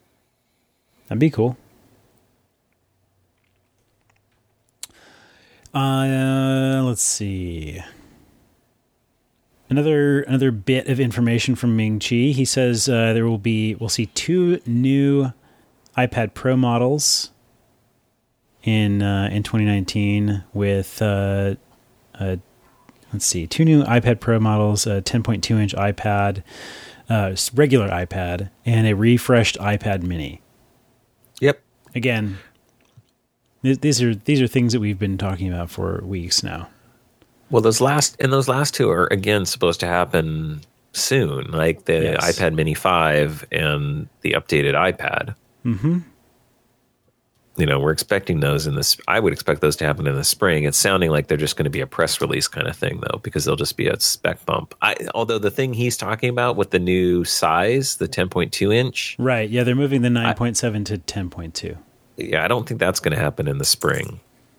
That'd be cool. Uh, let's see. Another another bit of information from Ming Chi. He says uh, there will be we'll see two new iPad Pro models in uh, in twenty nineteen with uh, uh, let's see two new iPad Pro models, a ten point two inch iPad, uh, regular iPad, and a refreshed iPad Mini. Yep. Again, th- these are these are things that we've been talking about for weeks now. Well, those last and those last two are again supposed to happen soon, like the Yes. iPad Mini five and the updated iPad. Mm-hmm. You know, we're expecting those in this. I would expect those to happen in the spring. It's sounding like they're just going to be a press release kind of thing, though, because they'll just be a spec bump. I, although the thing he's talking about with the new size, the ten point two inch, Right? Yeah, they're moving the nine point seven to ten point two. Yeah, I don't think that's going to happen in the spring.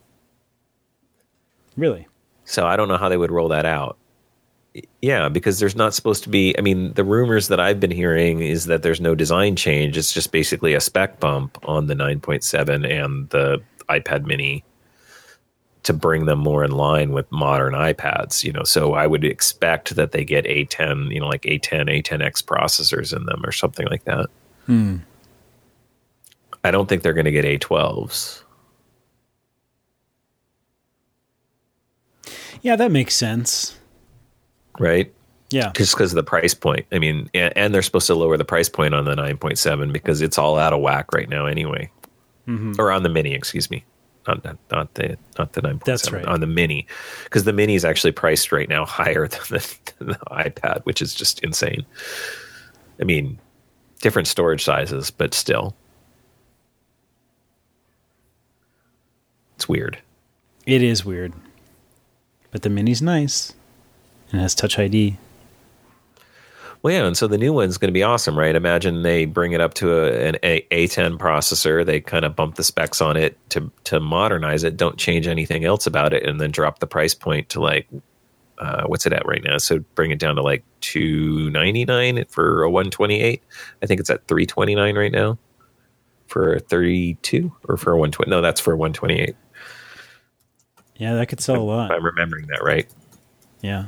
Really? So I don't know how they would roll that out. Yeah, because there's not supposed to be. I mean, the rumors that I've been hearing is that there's no design change. It's just basically a spec bump on the nine point seven and the iPad Mini to bring them more in line with modern iPads. You know, so I would expect that they get A ten, you know, like A ten, A ten X processors in them or something like that. Hmm. I don't think they're going to get A twelves. Yeah, that makes sense. Right? Yeah. Just because of the price point. I mean, and, and they're supposed to lower the price point on the nine point seven because it's all out of whack right now anyway. Mm-hmm. Or on the Mini, excuse me. Not, not, not the not the nine point seven. That's right. On the Mini. Because the Mini is actually priced right now higher than the, than the iPad, which is just insane. I mean, different storage sizes, but still. It's weird. It is weird. But the Mini's nice. And has Touch I D. Well, yeah, and so the new one's going to be awesome, right? Imagine they bring it up to a, an A, A10 processor. They kind of bump the specs on it to to modernize it. Don't change anything else about it, and then drop the price point to like, uh, what's it at right now? So bring it down to like two ninety-nine for a one twenty-eight. I think it's at three twenty-nine right now for a thirty-two or for a one twenty. No, that's for a one twenty-eight. Yeah, that could sell a lot. If I'm remembering that right. Yeah.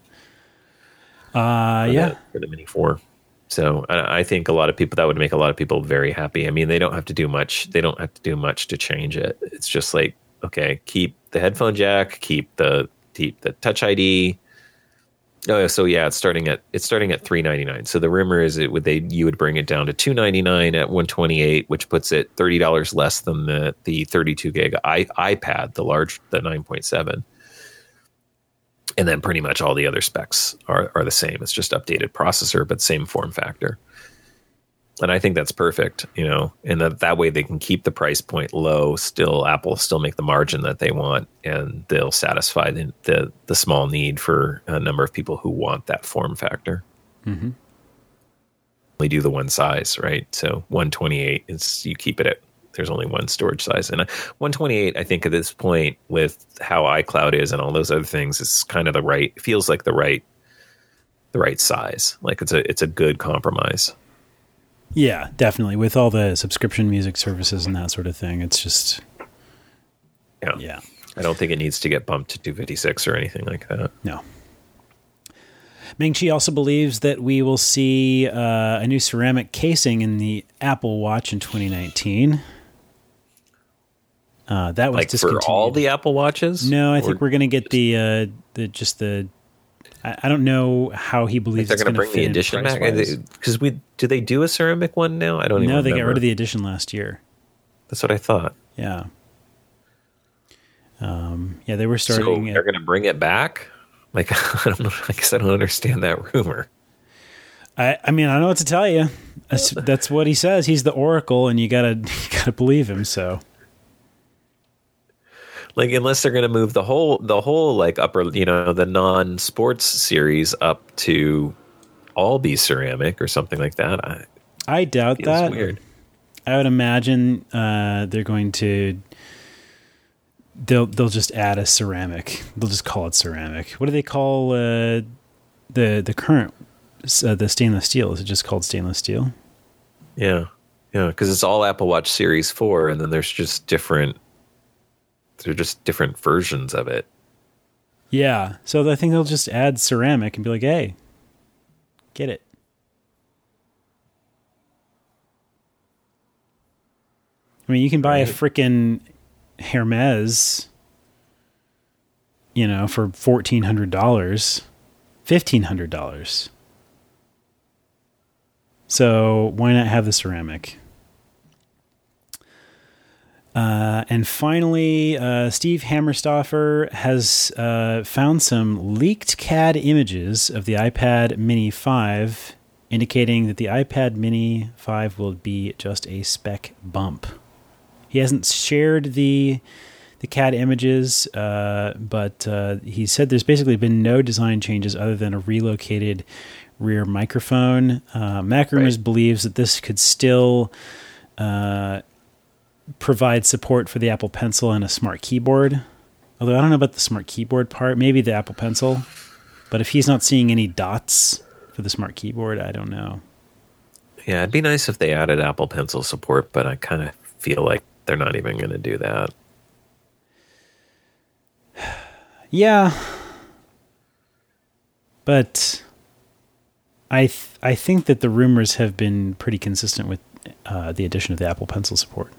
Uh, for yeah. The, for the Mini four. So I, I think a lot of people, that would make a lot of people very happy. I mean, they don't have to do much. They don't have to do much to change it. It's just like, okay, keep the headphone jack, keep the keep the Touch I D. Oh, so yeah, it's starting at it's starting at three ninety-nine. So the rumor is it would they you would bring it down to two ninety-nine at one twenty-eight, which puts it thirty dollars less than the the thirty-two gig i, iPad, the large the nine point seven. And then pretty much all the other specs are, are the same. It's just updated processor, but same form factor. And I think that's perfect, you know, and that, that way they can keep the price point low. Still, Apple still make the margin that they want, and they'll satisfy the the, the small need for a number of people who want that form factor. Mm-hmm. We do the one size, right? So one twenty-eight is you keep it at. There's only one storage size, and one twenty-eight, I think at this point with how iCloud is and all those other things, is kind of the right, feels like the right, the right size. Like it's a, it's a good compromise. Yeah, definitely. With all the subscription music services and that sort of thing, it's just, Yeah. yeah. I don't think it needs to get bumped to two fifty-six or anything like that. No. Ming Chi also believes that we will see uh, a new ceramic casing in the Apple Watch in twenty nineteen. Uh, that was Like discontinued. for all the Apple Watches? No, I Or think we're going to get the uh, the just the. I, I don't know how he believes they're it's going to going to bring the edition back because we do they do a ceramic one now? I don't even. No, they remember. got rid of the edition last year. That's what I thought. Yeah. Um, yeah, they were starting. So at, they're going to bring it back. Like I don't know. I guess I don't understand that rumor. I, I mean, I don't know what to tell you. That's, that's what he says. He's the Oracle, and you gotta you gotta believe him. So. Like unless they're going to move the whole the whole like upper, you know, the non-sports series up to all be ceramic or something like that. I, I doubt that. Weird. I would imagine uh, they're going to. They'll they'll just add a ceramic. They'll just call it ceramic. What do they call uh, the the current uh, the stainless steel? Is it just called stainless steel? Yeah, yeah, because it's all Apple Watch Series four, and then there's just different they're just different versions of it. Yeah. So I think they'll just add ceramic and be like, hey, get it. I mean, you can buy right. a freaking Hermes, you know, for fourteen hundred dollars, fifteen hundred dollars. So why not have the ceramic? Uh, and finally, uh, Steve Hammerstoffer has uh, found some leaked C A D images of the iPad Mini five, indicating that the iPad Mini five will be just a spec bump. He hasn't shared the the C A D images, uh, but uh, he said there's basically been no design changes other than a relocated rear microphone. Uh, MacRumors right. believes that this could still uh, provide support for the Apple Pencil and a smart keyboard. Although I don't know about the smart keyboard part. Maybe the Apple Pencil. But if he's not seeing any dots for the smart keyboard, I don't know. Yeah, it'd be nice if they added Apple Pencil support, but I kind of feel like they're not even going to do that. Yeah. But I th- I think that the rumors have been pretty consistent with uh, the addition of the Apple Pencil support.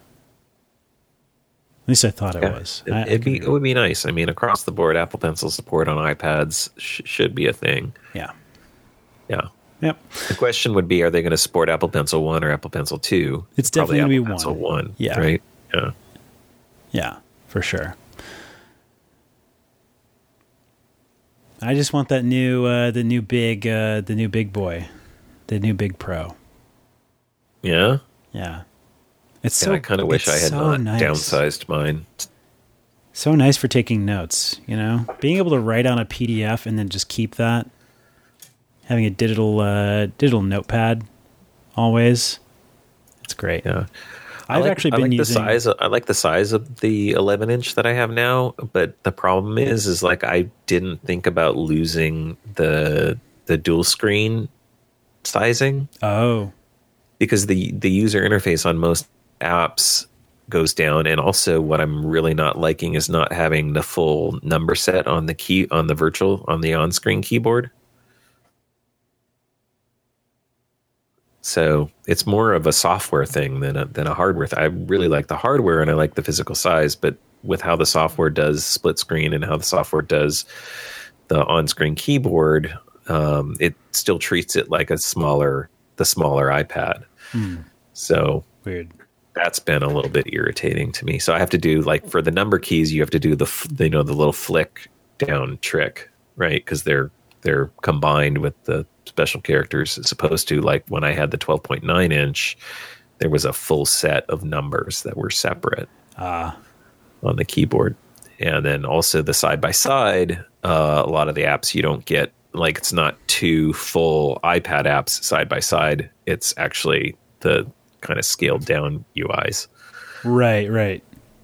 At least I thought yeah, it was. It, I, it'd be, it would be nice. I mean, across the board, Apple Pencil support on iPads sh- should be a thing. Yeah. Yeah. Yep. The question would be, are they going to support Apple Pencil one or Apple Pencil two? It's definitely going to be one. Pencil one. Yeah. Right? Yeah. Yeah, for sure. I just want that new, uh, the new big, uh, the new big boy, the new big Pro. Yeah? Yeah. It's yeah, so. I kind of wish I had so not nice. downsized mine. So nice for taking notes, you know? Being able to write on a P D F and then just keep that. Having a digital uh, digital notepad always. It's great. Yeah. I've like, actually I been like using... the size of, I like the size of the eleven inch that I have now, but the problem is, is like I didn't think about losing the the dual screen sizing. Oh. Because the, the user interface on most apps goes down, and also what I'm really not liking is not having the full number set on the key on the virtual on the on-screen keyboard. So it's more of a software thing than a, than a hardware thing. I really like the hardware and I like the physical size, but with how the software does split screen and how the software does the on-screen keyboard, um, it still treats it like a smaller, the smaller iPad. Hmm. So weird. That's been a little bit irritating to me. So I have to do, like, for the number keys, you have to do the, you know, the little flick down trick, right? Because they're they're combined with the special characters, as opposed to, like, when I had the twelve point nine inch, there was a full set of numbers that were separate ah. on the keyboard. And then also the side by side, uh, a lot of the apps you don't get, like, it's not two full iPad apps side by side. It's actually the kind of scaled down U Is. Right, right.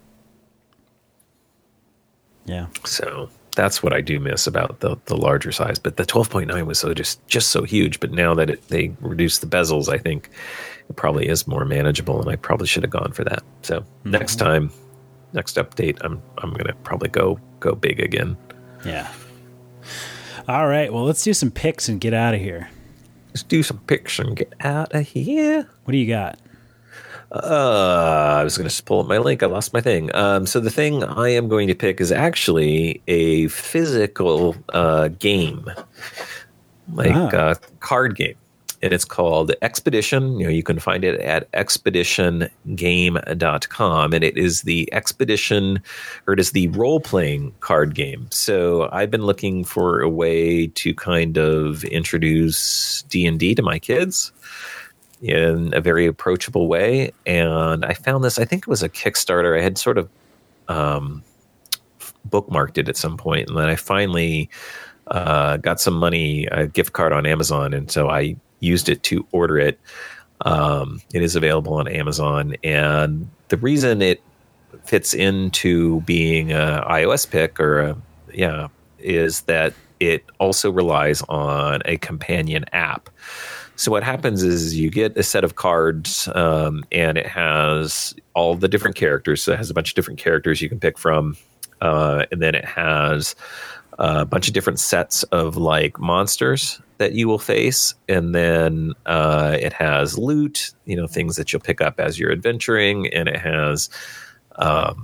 Yeah. So that's what I do miss about the the larger size. But the twelve point nine was so just just so huge. But now that it, they reduced the bezels, I think it probably is more manageable, and I probably should have gone for that. So mm-hmm. next time, next update, I'm I'm gonna probably go go big again. Yeah. All right. Well, let's do some picks and get out of here. Let's do some picks and get out of here. What do you got? Uh, I was going to pull up my link. I lost my thing. Um, so the thing I am going to pick is actually a physical uh, game, like a ah. uh, card game. And it's called Expedition. You know, you can find it at expedition game dot com. And it is the Expedition, or it is the role-playing card game. So I've been looking for a way to kind of introduce D and D to my kids in a very approachable way. And I found this, I think it was a Kickstarter. I had sort of um, bookmarked it at some point, and then I finally uh, got some money, a gift card on Amazon. And so I used it to order it. Um, it is available on Amazon. And the reason it fits into being a iOS pick, or a, yeah, is that it also relies on a companion app. So what happens is you get a set of cards, um, and it has all the different characters. So it has a bunch of different characters you can pick from. Uh, and then it has a bunch of different sets of like monsters that you will face. And then uh, it has loot, you know, things that you'll pick up as you're adventuring. And it has um,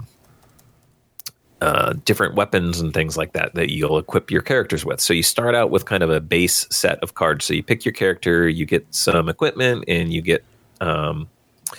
uh, different weapons and things like that that you'll equip your characters with. So you start out with kind of a base set of cards. So you pick your character, you get some equipment, and you get um,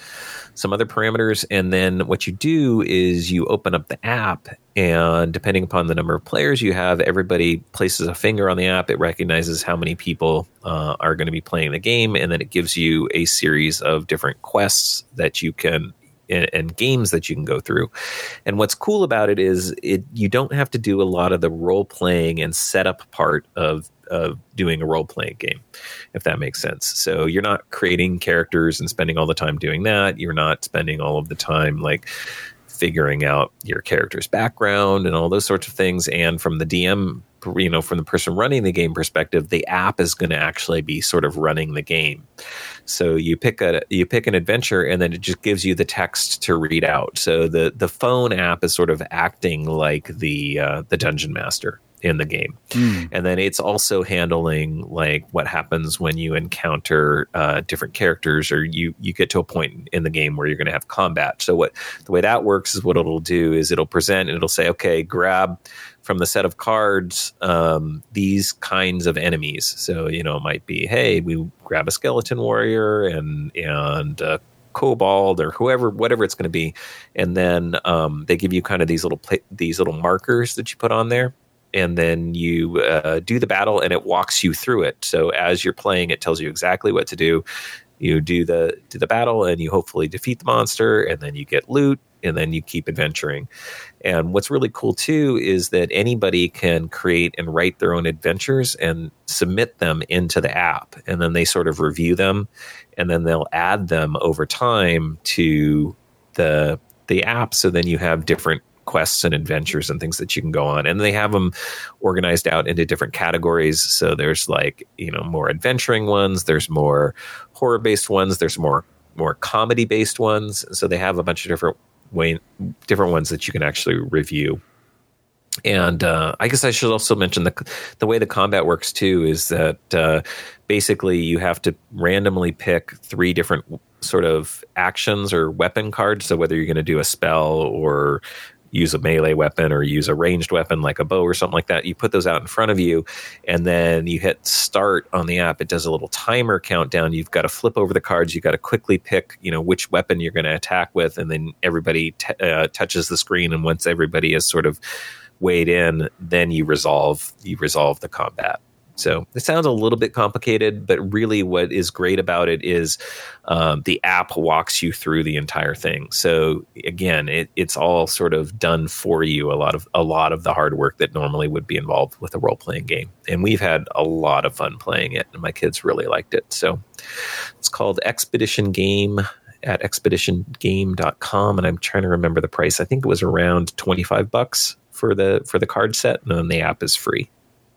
some other parameters. And then what you do is you open up the app, and depending upon the number of players you have, everybody places a finger on the app. It recognizes how many people uh, are going to be playing the game, and then it gives you a series of different quests that you can and, and games that you can go through. And what's cool about it is it you don't have to do a lot of the role playing and setup part of of doing a role playing game, if that makes sense. So you're not creating characters and spending all the time doing that. You're not spending all of the time like figuring out your character's background and all those sorts of things. And from the D M, you know, from the person running the game perspective, the app is going to actually be sort of running the game. So you pick a you pick an adventure, and then it just gives you the text to read out. So the the phone app is sort of acting like the uh, the dungeon master in the game. Mm. And then it's also handling like what happens when you encounter uh, different characters, or you, you get to a point in the game where you're going to have combat. So what the way that works is what it'll do is it'll present and it'll say, okay, grab from the set of cards um, these kinds of enemies. So, you know, it might be, hey, we grab a skeleton warrior and, and uh, kobold or whoever, whatever it's going to be. And then um, they give you kind of these little, pla- these little markers that you put on there. And then you uh, do the battle, and it walks you through it. So as you're playing, it tells you exactly what to do. You do the do the battle, and you hopefully defeat the monster, and then you get loot, and then you keep adventuring. And what's really cool too is that anybody can create and write their own adventures and submit them into the app, and then they sort of review them, and then they'll add them over time to the the app. So then you have different quests and adventures and things that you can go on, and they have them organized out into different categories. So there's like, you know, more adventuring ones, there's more horror based ones, there's more more comedy based ones. So they have a bunch of different way different ones that you can actually review. And uh, I guess I should also mention the the way the combat works too is that uh, basically you have to randomly pick three different sort of actions or weapon cards. So whether you're going to do a spell or use a melee weapon or use a ranged weapon like a bow or something like that, you put those out in front of you, and then you hit start on the app. It does a little timer countdown. You've got to flip over the cards. You've got to quickly pick, you know, which weapon you're going to attack with, and then everybody t- uh, touches the screen. And once everybody is sort of weighed in, then you resolve you resolve the combat. So it sounds a little bit complicated, but really what is great about it is um, the app walks you through the entire thing. So again, it, it's all sort of done for you. A lot of a lot of the hard work that normally would be involved with a role playing game, and we've had a lot of fun playing it, and my kids really liked it. So it's called Expedition Game at expedition game dot com, and I'm trying to remember the price. I think it was around twenty-five bucks for the for the card set, and then the app is free.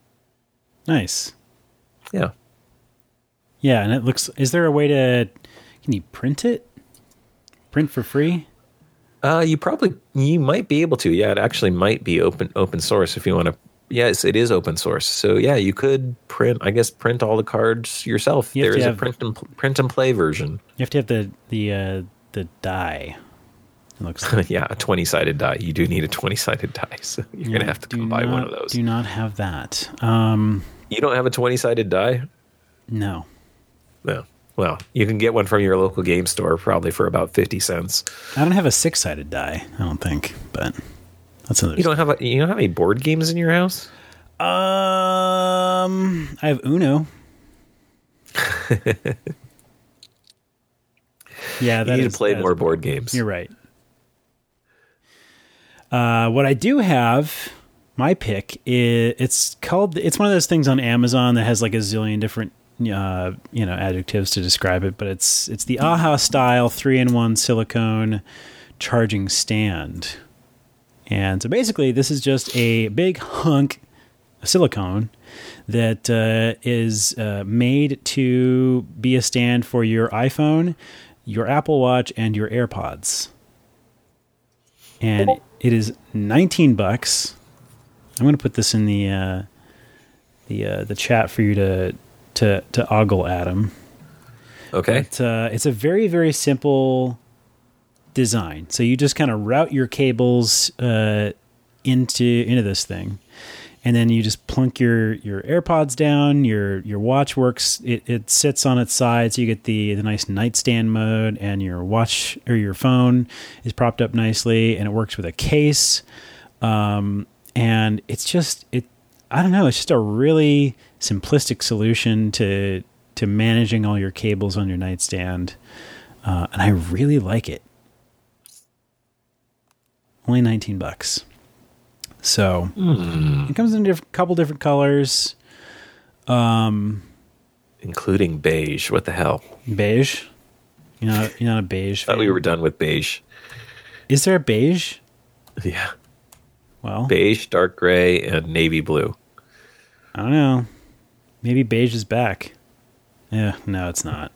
Nice. Yeah. Yeah, and it looks... Is there a way to... Can you print it? Print for free? Uh, you probably... You might be able to. Yeah, it actually might be open open source if you want to... Yes, it is open source. So, yeah, you could print... I guess print all the cards yourself. You there is have, a print and, print and play version. You have to have the, the, uh, the die. It looks like. Yeah, a twenty-sided die. You do need a twenty-sided die, so you're yeah, going to have to come buy one of those. Do not have that. Um, you don't have a twenty-sided die? No. No. Well, you can get one from your local game store probably for about fifty cents. I don't have a six-sided die, I don't think, but that's another You don't have a, you don't have any board games in your house? Um, I have Uno. Yeah, that you need is, to play more is, board games. You're right. Uh, what I do have, my pick is it's called. It's one of those things on Amazon that has like a zillion different, uh, you know, adjectives to describe it. But it's it's the AHA style three in one silicone charging stand, and so basically this is just a big hunk a silicone that uh, is uh, made to be a stand for your iPhone, your Apple Watch, and your AirPods. And it is nineteen bucks. I'm going to put this in the uh, the uh, the chat for you to to to ogle, Adam. Okay. But, uh, it's a very very simple design. So you just kind of route your cables uh, into into this thing. And then you just plunk your, your AirPods down, your your watch works, it, it sits on its side, so you get the, the nice nightstand mode, and your watch or your phone is propped up nicely, and it works with a case. Um, and it's just, it I don't know, it's just a really simplistic solution to to managing all your cables on your nightstand. Uh, and I really like it. Only nineteen bucks. So mm. it comes in a diff- couple different colors, um, including beige. What the hell? Beige? You're not, you're not a beige fan? I thought we were done with beige. Is there a beige? Yeah. Well, beige, dark gray, and navy blue. I don't know. Maybe beige is back. Yeah, no, it's not.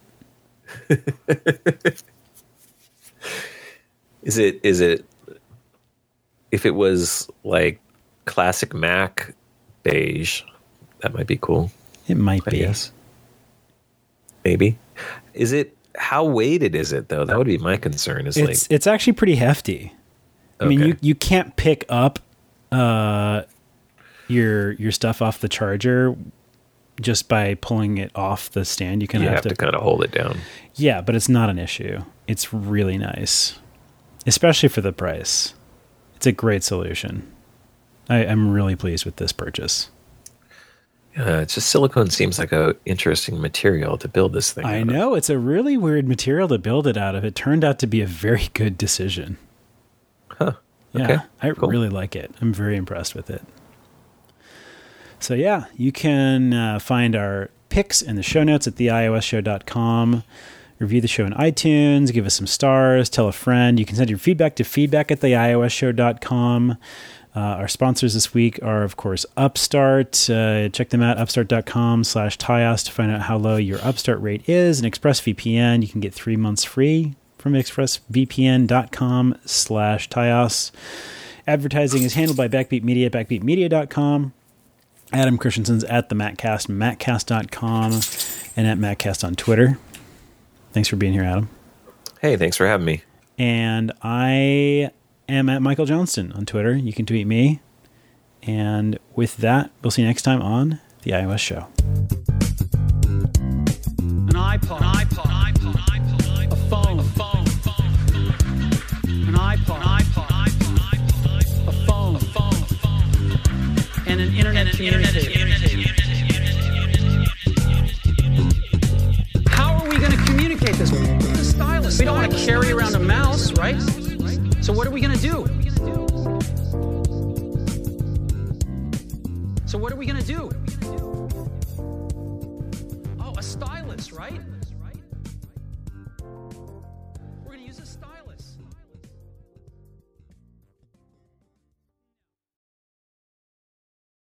Is it? Is it? If it was like classic Mac beige, that might be cool. It might I be. Guess. Maybe. Is it? How weighted is it though? That would be my concern. Is it's like it's actually pretty hefty. I okay. mean, you you can't pick up uh, your your stuff off the charger just by pulling it off the stand. You kind you of have, have to, to kind of hold it down. Yeah, but it's not an issue. It's really nice, especially for the price. It's a great solution. I, I'm really pleased with this purchase. Yeah, it's just silicone seems like a interesting material to build this thing. I know of. It's a really weird material to build it out of. It turned out to be a very good decision. Huh. Yeah, okay. I cool. really like it. I'm very impressed with it. So yeah, you can uh, find our picks in the show notes at the i o s show dot com. Review the show in iTunes, give us some stars, tell a friend. You can send your feedback to feedback at the i o s show dot com. Uh, our sponsors this week are, of course, Upstart. Uh, check them out, upstart dot com slash Tyos to find out how low your Upstart rate is. And ExpressVPN, you can get three months free from expressvpn dot com slash Tyos. Advertising is handled by Backbeat Media at backbeat media dot com. Adam Christensen's at the Mattcast, mattcast dot com, and at Mattcast on Twitter. Thanks for being here, Adam. Hey, thanks for having me. And I am at Michael Johnston on Twitter. You can tweet me. And with that, we'll see you next time on The iOS Show. An iPod. An iPod. An iPod. An iPod. A phone. A phone. An iPod. An iPod. An iPod. A phone. A phone. A phone. And an internet communicator. How are we going to communicate this? The stylus. We don't want to carry around a mouse, right? So what are we going to do? So what are we going to do? Oh, a stylus, right? We're going to use a stylus.